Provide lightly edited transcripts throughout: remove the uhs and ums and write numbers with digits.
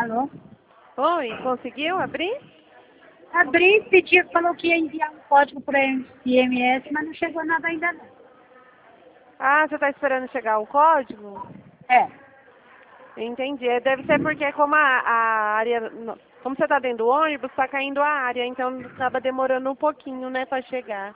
Alô? Oi, conseguiu abrir? Abri, pedi, falou que ia enviar um código para IMS, mas não chegou nada ainda não. Ah, você está esperando chegar o código? É, Entendi. Deve ser porque como a área... Como você está dentro do ônibus, está caindo a área, então acaba demorando um pouquinho, né, para chegar.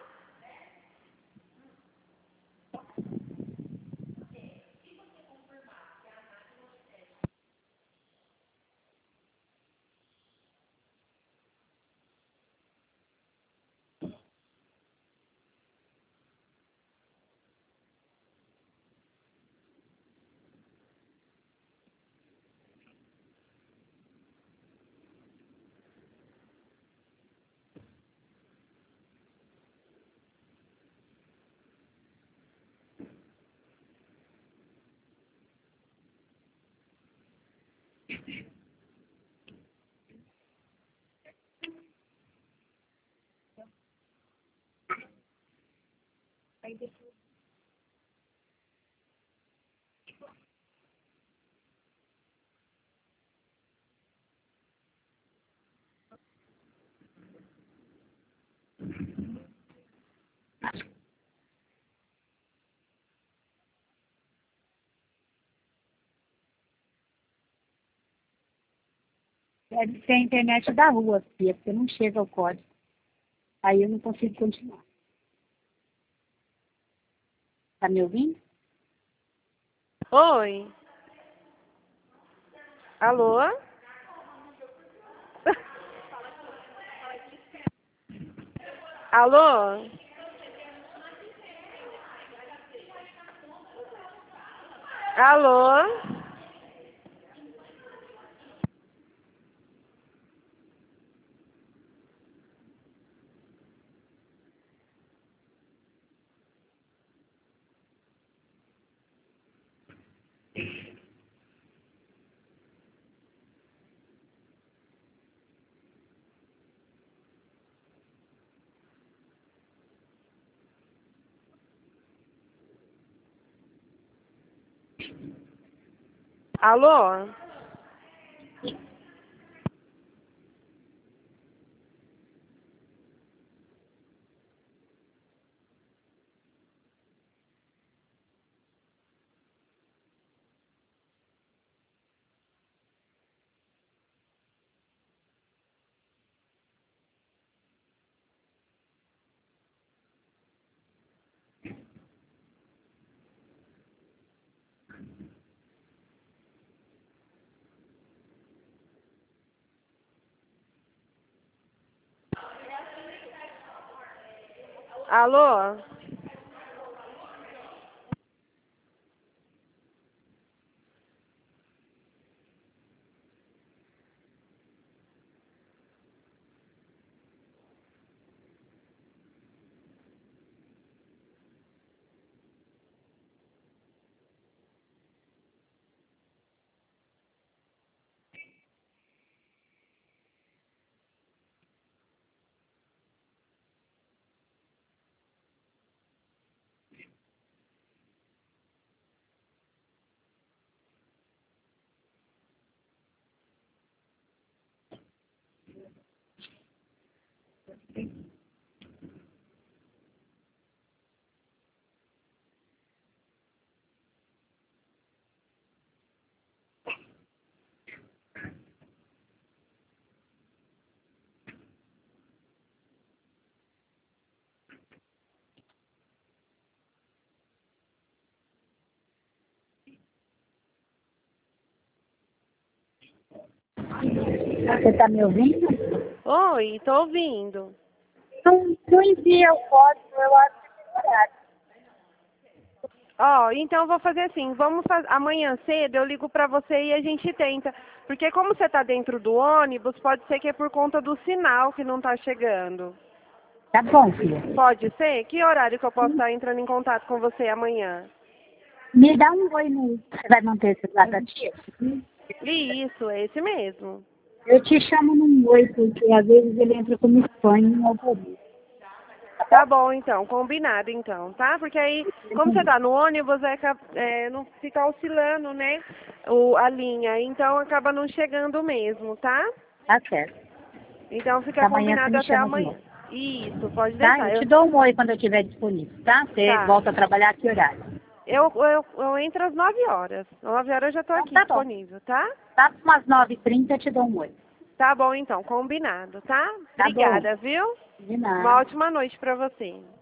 deve ser a internet da rua, filha, porque não chega o código. Aí eu não consigo continuar. Tá me ouvindo? Oi? Alô? Alô? Alô? Alô? Alô? Você tá me ouvindo? Oi, tô ouvindo. Não envia o código, eu acho que é horário. Ó, então eu vou fazer assim, amanhã cedo eu ligo pra você e a gente tenta. Porque como você tá dentro do ônibus, pode ser que é por conta do sinal que não tá chegando. Tá bom, filha. Pode ser? Que horário que eu posso estar entrando em contato com você amanhã? Me dá um oi no... Você vai manter esse celular da tia? Isso, é esse mesmo. Eu te chamo num oi, porque às vezes ele entra como spam no algoritmo. Tá bom, então. Combinado, então, tá? Porque aí, como você tá no ônibus, não fica oscilando, né? A linha. Então, acaba não chegando mesmo, tá? Tá certo. Então, fica Amanhã você combinado me até chama de amanhã. novo. Isso, pode Tá? deixar. Eu te dou um oi quando eu estiver disponível, tá? Você Tá. volta a trabalhar a que horário? Eu entro às 9 horas. 9 horas eu já tô Então aqui tá bom. disponível, tá? Tá umas 9h30 eu te dou um oi. Tá bom, então. Combinado, tá? Tá bom. Obrigada, viu? De Uma nada. ótima noite pra você.